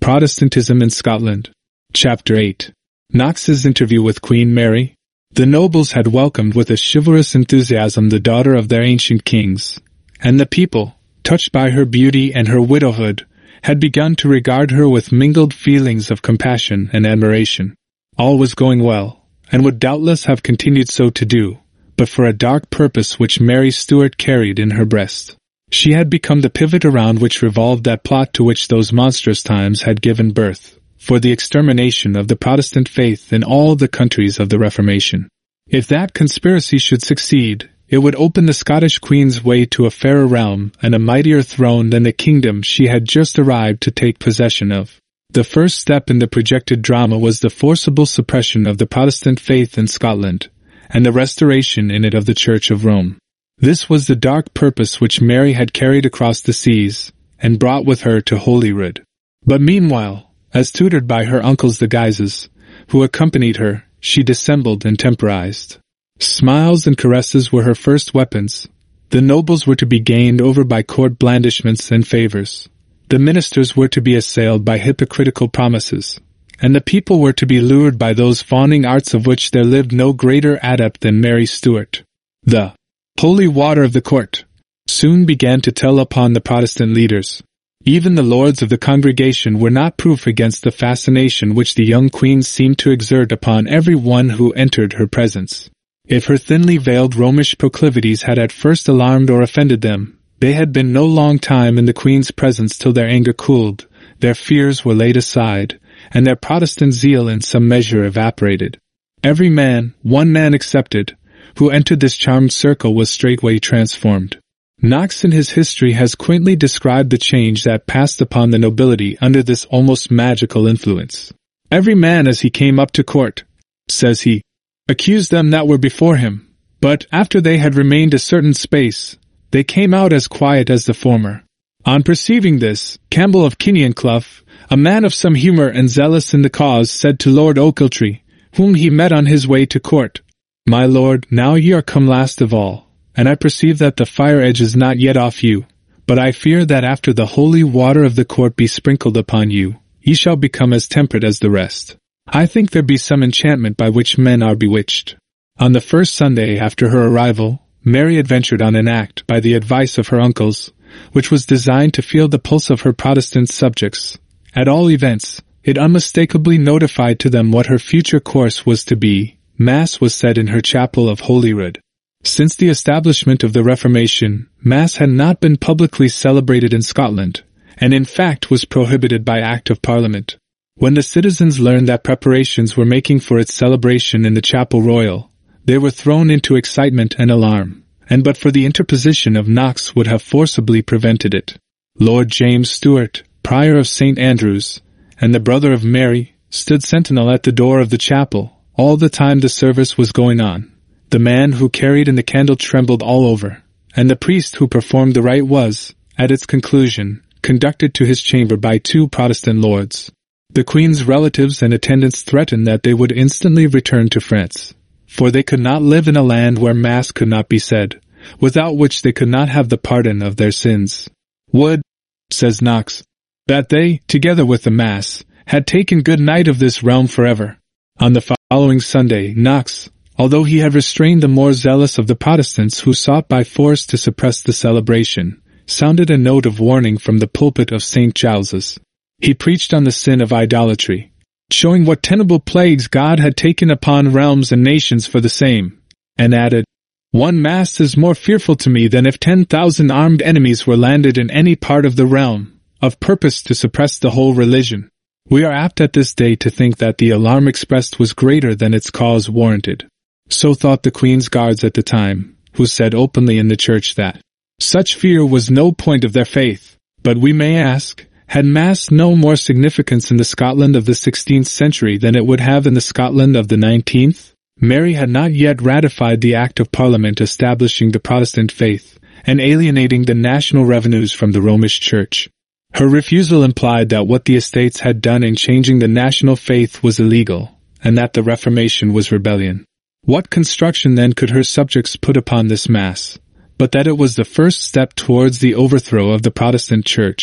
Protestantism in Scotland. Chapter 8. Knox's interview with Queen Mary. The nobles had welcomed with a chivalrous enthusiasm the daughter of their ancient kings, and the people, touched by her beauty and her widowhood, had begun to regard her with mingled feelings of compassion and admiration. All was going well, and would doubtless have continued so to do, but for a dark purpose which Mary Stuart carried in her breast. She had become the pivot around which revolved that plot to which those monstrous times had given birth, for the extermination of the Protestant faith in all the countries of the Reformation. If that conspiracy should succeed, it would open the Scottish Queen's way to a fairer realm and a mightier throne than the kingdom she had just arrived to take possession of. The first step in the projected drama was the forcible suppression of the Protestant faith in Scotland, and the restoration in it of the Church of Rome. This was the dark purpose which Mary had carried across the seas, and brought with her to Holyrood. But meanwhile, as tutored by her uncles the Guises, who accompanied her, she dissembled and temporized. Smiles and caresses were her first weapons. The nobles were to be gained over by court blandishments and favors. The ministers were to be assailed by hypocritical promises, and the people were to be lured by those fawning arts of which there lived no greater adept than Mary Stuart. The holy water of the court soon began to tell upon the Protestant leaders. Even the lords of the congregation were not proof against the fascination which the young queen seemed to exert upon every one who entered her presence. If her thinly veiled Romish proclivities had at first alarmed or offended them, they had been no long time in the queen's presence till their anger cooled, their fears were laid aside, and their Protestant zeal in some measure evaporated. Every man, one man excepted, who entered this charmed circle was straightway transformed. Knox in his history has quaintly described the change that passed upon the nobility under this almost magical influence. Every man as he came up to court, says he, accused them that were before him, but after they had remained a certain space, they came out as quiet as the former. On perceiving this, Campbell of Kinnianclough, a man of some humour and zealous in the cause, said to Lord Ochiltree, whom he met on his way to court, My lord, now ye are come last of all, and I perceive that the fire edge is not yet off you, but I fear that after the holy water of the court be sprinkled upon you, ye shall become as temperate as the rest. I think there be some enchantment by which men are bewitched. On the first Sunday after her arrival, Mary adventured on an act, by the advice of her uncles, which was designed to feel the pulse of her Protestant subjects. At all events, it unmistakably notified to them what her future course was to be. Mass was said in her chapel of Holyrood. Since the establishment of the Reformation, Mass had not been publicly celebrated in Scotland, and in fact was prohibited by Act of Parliament. When the citizens learned that preparations were making for its celebration in the Chapel Royal, they were thrown into excitement and alarm, and but for the interposition of Knox would have forcibly prevented it. Lord James Stuart, Prior of St. Andrews, and the brother of Mary, stood sentinel at the door of the chapel, all the time the service was going on. The man who carried in the candle trembled all over, and the priest who performed the rite was, at its conclusion, conducted to his chamber by two Protestant lords. The Queen's relatives and attendants threatened that they would instantly return to France, for they could not live in a land where Mass could not be said, without which they could not have the pardon of their sins. Would, says Knox, that they, together with the Mass, had taken good night of this realm forever. On the following Sunday, Knox, although he had restrained the more zealous of the Protestants who sought by force to suppress the celebration, sounded a note of warning from the pulpit of St. Giles's. He preached on the sin of idolatry, showing what terrible plagues God had taken upon realms and nations for the same, and added, One Mass is more fearful to me than if 10,000 armed enemies were landed in any part of the realm, of purpose to suppress the whole religion. We are apt at this day to think that the alarm expressed was greater than its cause warranted. So thought the Queen's guards at the time, who said openly in the church that such fear was no point of their faith. But we may ask, had Mass no more significance in the Scotland of the 16th century than it would have in the Scotland of the 19th? Mary had not yet ratified the Act of Parliament establishing the Protestant faith and alienating the national revenues from the Romish Church. Her refusal implied that what the Estates had done in changing the national faith was illegal, and that the Reformation was rebellion. What construction then could her subjects put upon this Mass, but that it was the first step towards the overthrow of the Protestant Church,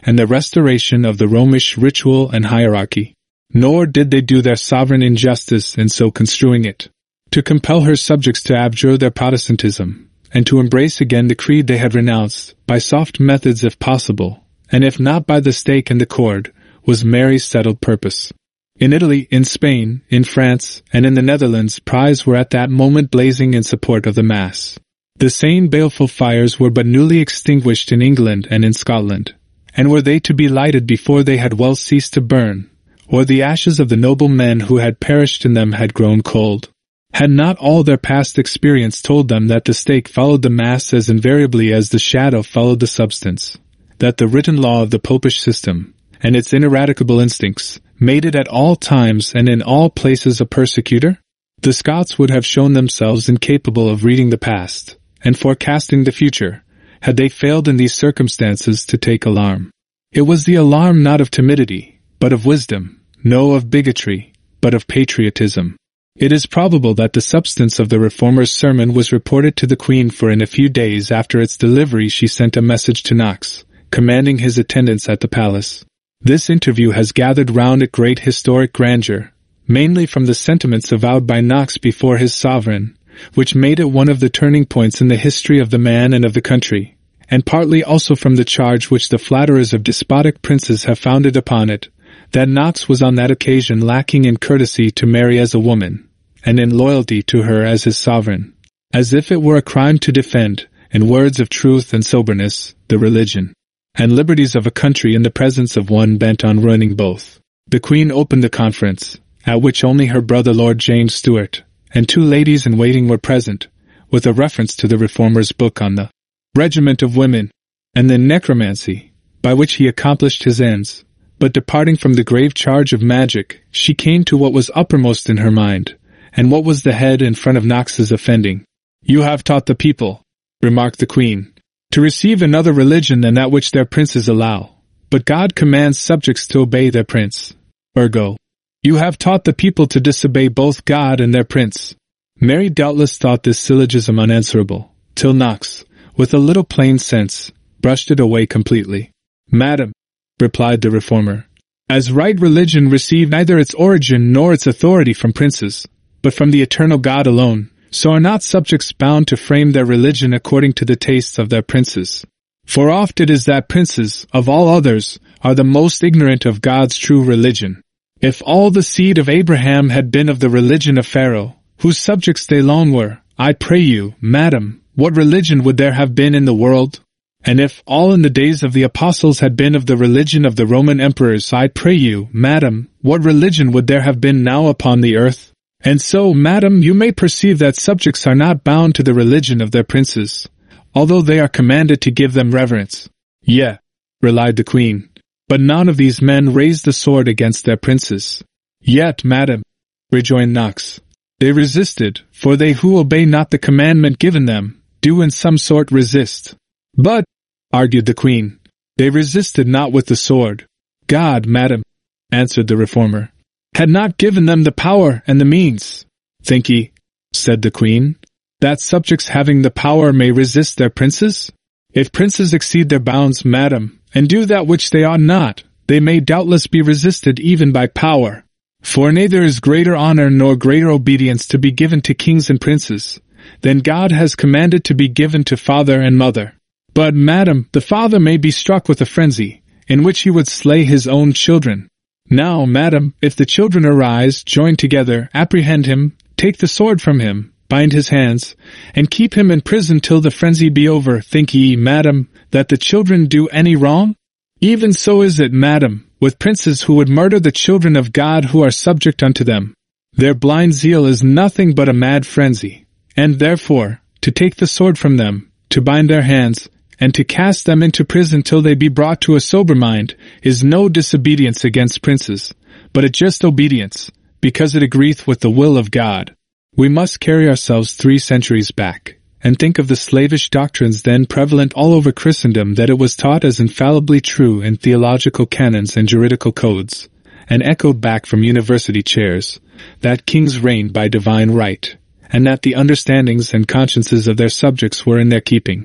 and the restoration of the Romish ritual and hierarchy. Nor did they do their sovereign injustice in so construing it, to compel her subjects to abjure their Protestantism, and to embrace again the creed they had renounced, by soft methods if possible, and if not by the stake and the cord, was Mary's settled purpose. In Italy, in Spain, in France, and in the Netherlands, cries were at that moment blazing in support of the Mass. The same baleful fires were but newly extinguished in England and in Scotland, and were they to be lighted before they had well ceased to burn, or the ashes of the noble men who had perished in them had grown cold? Had not all their past experience told them that the stake followed the Mass as invariably as the shadow followed the substance, that the written law of the Popish system, and its ineradicable instincts, made it at all times and in all places a persecutor? The Scots would have shown themselves incapable of reading the past, and forecasting the future, had they failed in these circumstances to take alarm. It was the alarm not of timidity, but of wisdom, no of bigotry, but of patriotism. It is probable that the substance of the Reformer's sermon was reported to the Queen, for in a few days after its delivery she sent a message to Knox, commanding his attendance at the palace. This interview has gathered round it great historic grandeur, mainly from the sentiments avowed by Knox before his sovereign, which made it one of the turning points in the history of the man and of the country, and partly also from the charge which the flatterers of despotic princes have founded upon it, that Knox was on that occasion lacking in courtesy to Mary as a woman, and in loyalty to her as his sovereign, as if it were a crime to defend, in words of truth and soberness, the religion and liberties of a country in the presence of one bent on ruining both. The Queen opened the conference, at which only her brother Lord James Stuart and 2 ladies-in-waiting were present, with a reference to the Reformer's book on the regiment of women, and the necromancy, by which he accomplished his ends. But departing from the grave charge of magic, she came to what was uppermost in her mind, and what was the head in front of Knox's offending. "You have taught the people," remarked the Queen, "to receive another religion than that which their princes allow. But God commands subjects to obey their prince. Ergo, you have taught the people to disobey both God and their prince." Mary doubtless thought this syllogism unanswerable, till Knox, with a little plain sense, brushed it away completely. "Madam," replied the Reformer, "as right religion received neither its origin nor its authority from princes, but from the eternal God alone, so are not subjects bound to frame their religion according to the tastes of their princes. For oft it is that princes, of all others, are the most ignorant of God's true religion. If all the seed of Abraham had been of the religion of Pharaoh, whose subjects they long were, I pray you, madam, what religion would there have been in the world? And if all in the days of the apostles had been of the religion of the Roman emperors, I pray you, madam, what religion would there have been now upon the earth? And so, madam, you may perceive that subjects are not bound to the religion of their princes, although they are commanded to give them reverence." "Yea," replied the Queen, "but none of these men raised the sword against their princes." "Yet, madam," rejoined Knox, "they resisted, for they who obey not the commandment given them, do in some sort resist." "But," argued the Queen, "they resisted not with the sword. God, madam," answered the Reformer, "had not given them the power and the means." "Think ye," said the Queen, "that subjects having the power may resist their princes? If princes exceed their bounds, madam, and do that which they ought not, they may doubtless be resisted even by power. For neither is greater honor nor greater obedience to be given to kings and princes, than God has commanded to be given to father and mother. But, madam, the father may be struck with a frenzy, in which he would slay his own children. Now, madam, if the children arise, join together, apprehend him, take the sword from him, bind his hands, and keep him in prison till the frenzy be over, think ye, madam, that the children do any wrong? Even so is it, madam, with princes who would murder the children of God who are subject unto them. Their blind zeal is nothing but a mad frenzy, and therefore, to take the sword from them, to bind their hands, and to cast them into prison till they be brought to a sober mind, is no disobedience against princes, but a just obedience, because it agreeth with the will of God. We must carry ourselves 3 centuries back, and think of the slavish doctrines then prevalent all over Christendom, that it was taught as infallibly true in theological canons and juridical codes, and echoed back from university chairs, that kings reigned by divine right, and that the understandings and consciences of their subjects were in their keeping.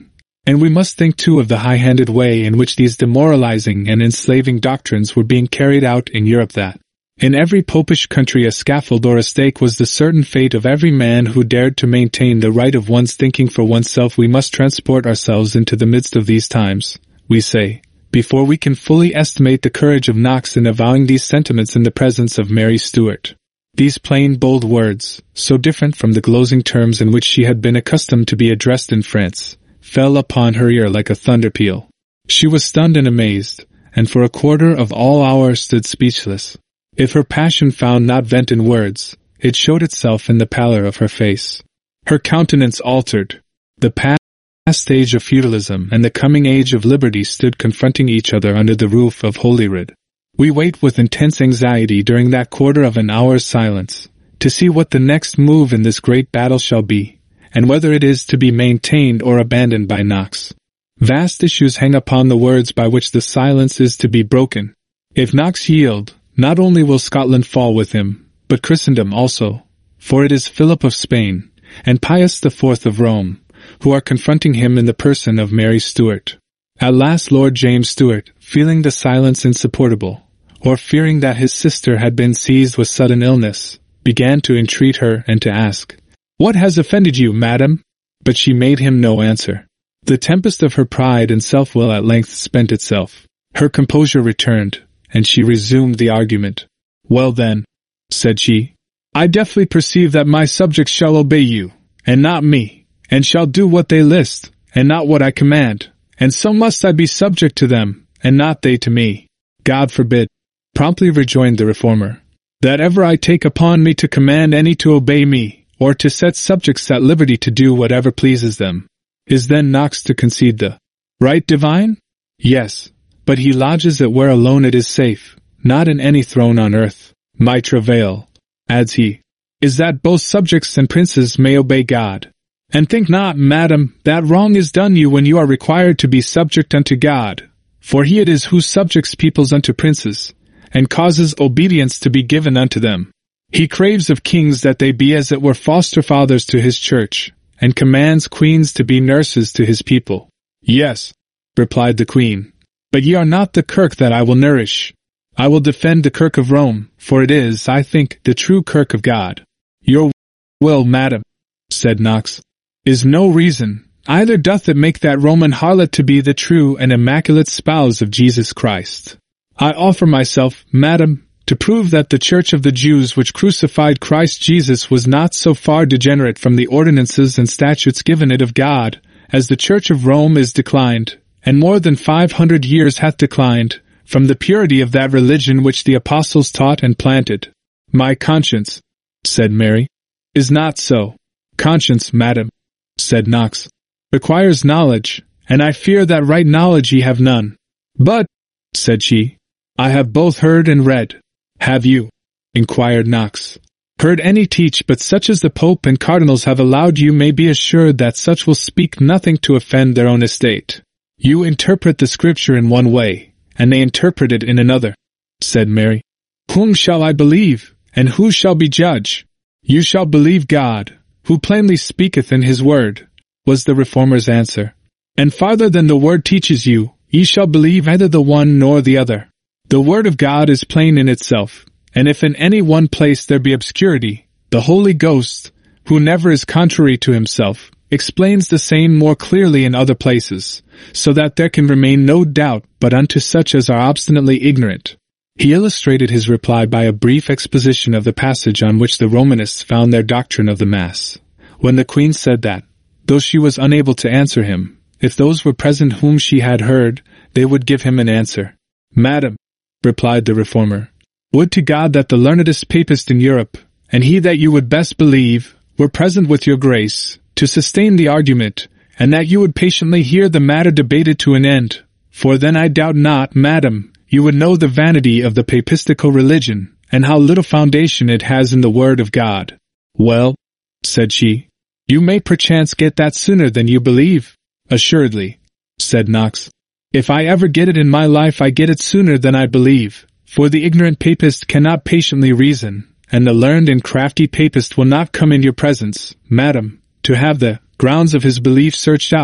And we must think too of the high-handed way in which these demoralizing and enslaving doctrines were being carried out in Europe, that in every popish country a scaffold or a stake was the certain fate of every man who dared to maintain the right of one's thinking for oneself. We must transport ourselves into the midst of these times, we say, before we can fully estimate the courage of Knox in avowing these sentiments in the presence of Mary Stuart. These plain, bold words, so different from the glozing terms in which she had been accustomed to be addressed in France, fell upon her ear like a thunder peal. She was stunned and amazed, and for a quarter of all hours stood speechless. If her passion found not vent in words, it showed itself in the pallor of her face. Her countenance altered. The past age of feudalism and the coming age of liberty stood confronting each other under the roof of Holyrood. We wait with intense anxiety during that quarter of an hour's silence, to see what the next move in this great battle shall be, and whether it is to be maintained or abandoned by Knox. Vast issues hang upon the words by which the silence is to be broken. If Knox yield, not only will Scotland fall with him, but Christendom also, for it is Philip of Spain, and Pius IV of Rome, who are confronting him in the person of Mary Stuart. At last Lord James Stuart, feeling the silence insupportable, or fearing that his sister had been seized with sudden illness, began to entreat her and to ask, "What has offended you, madam?" But she made him no answer. The tempest of her pride and self-will at length spent itself. Her composure returned, and she resumed the argument. "Well then," said she, "I deftly perceive that my subjects shall obey you, and not me, and shall do what they list, and not what I command, and so must I be subject to them, and not they to me." "God forbid," promptly rejoined the reformer, "that ever I take upon me to command any to obey me, or to set subjects at liberty to do whatever pleases them." Is then Knox to concede the right divine? Yes, but he lodges it where alone it is safe, not in any throne on earth. "My travail," adds he, "is that both subjects and princes may obey God. And think not, madam, that wrong is done you when you are required to be subject unto God, for he it is who subjects peoples unto princes, and causes obedience to be given unto them. He craves of kings that they be as it were foster fathers to his church, and commands queens to be nurses to his people." "Yes," replied the queen, "but ye are not the kirk that I will nourish. I will defend the kirk of Rome, for it is, I think, the true kirk of God." "Your will, madam," said Knox, "is no reason, either doth it make that Roman harlot to be the true and immaculate spouse of Jesus Christ. I offer myself, madam, to prove that the Church of the Jews which crucified Christ Jesus was not so far degenerate from the ordinances and statutes given it of God, as the Church of Rome is declined, and more than 500 years hath declined, from the purity of that religion which the apostles taught and planted." "My conscience," said Mary, "is not so." "Conscience, madam," said Knox, "requires knowledge, and I fear that right knowledge ye have none." "But," said she, "I have both heard and read." "Have you," inquired Knox, "heard any teach but such as the Pope and Cardinals have allowed? You may be assured that such will speak nothing to offend their own estate. You interpret the Scripture in one way, and they interpret it in another," said Mary. "Whom shall I believe, and who shall be judge?" "You shall believe God, who plainly speaketh in his word," was the reformer's answer. "And farther than the word teaches you, ye shall believe neither the one nor the other. The word of God is plain in itself, and if in any one place there be obscurity, the Holy Ghost, who never is contrary to himself, explains the same more clearly in other places, so that there can remain no doubt but unto such as are obstinately ignorant." He illustrated his reply by a brief exposition of the passage on which the Romanists found their doctrine of the Mass, when the Queen said that, though she was unable to answer him, if those were present whom she had heard, they would give him an answer. "Madam," replied the reformer, "would to God that the learnedest papist in Europe, and he that you would best believe, were present with your grace, to sustain the argument, and that you would patiently hear the matter debated to an end, for then I doubt not, madam, you would know the vanity of the papistical religion, and how little foundation it has in the word of God." "Well," said she, "you may perchance get that sooner than you believe." "Assuredly," said Knox. "If I ever get it in my life, I get it sooner than I believe, for the ignorant papist cannot patiently reason, and the learned and crafty papist will not come in your presence, madam, to have the grounds of his belief searched out,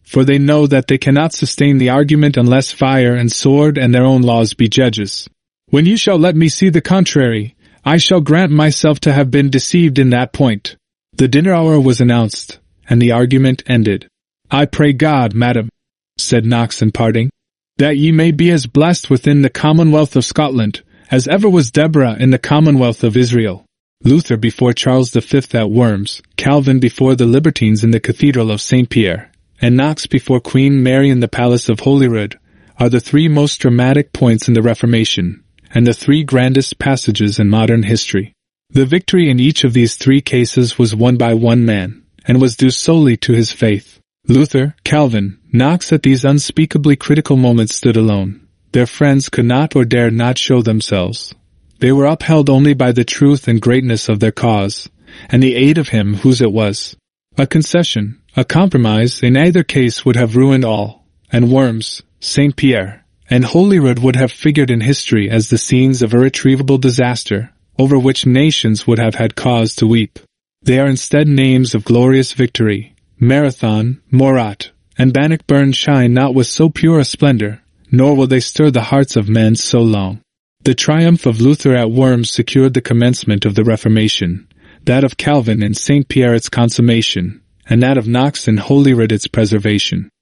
for they know that they cannot sustain the argument unless fire and sword and their own laws be judges. When you shall let me see the contrary, I shall grant myself to have been deceived in that point. The dinner hour was announced, and the argument ended. I pray God, madam, said Knox in parting, that ye may be as blessed within the Commonwealth of Scotland, as ever was Deborah in the Commonwealth of Israel. Luther before Charles V at Worms, Calvin before the Libertines in the Cathedral of St. Pierre, and Knox before Queen Mary in the Palace of Holyrood, are the three most dramatic points in the Reformation, and the three grandest passages in modern history. The victory in each of these three cases was won by one man, and was due solely to his faith. Luther, Calvin, Knox at these unspeakably critical moments stood alone. Their friends could not or dared not show themselves. They were upheld only by the truth and greatness of their cause, and the aid of him whose it was. A concession, a compromise in either case would have ruined all, and Worms, St. Pierre, and Holyrood would have figured in history as the scenes of irretrievable disaster, over which nations would have had cause to weep. They are instead names of glorious victory. Marathon, Morat, and Bannockburn shine not with so pure a splendor, nor will they stir the hearts of men so long. The triumph of Luther at Worms secured the commencement of the Reformation, that of Calvin and St. Pierre its consummation, and that of Knox and Holyrood its preservation.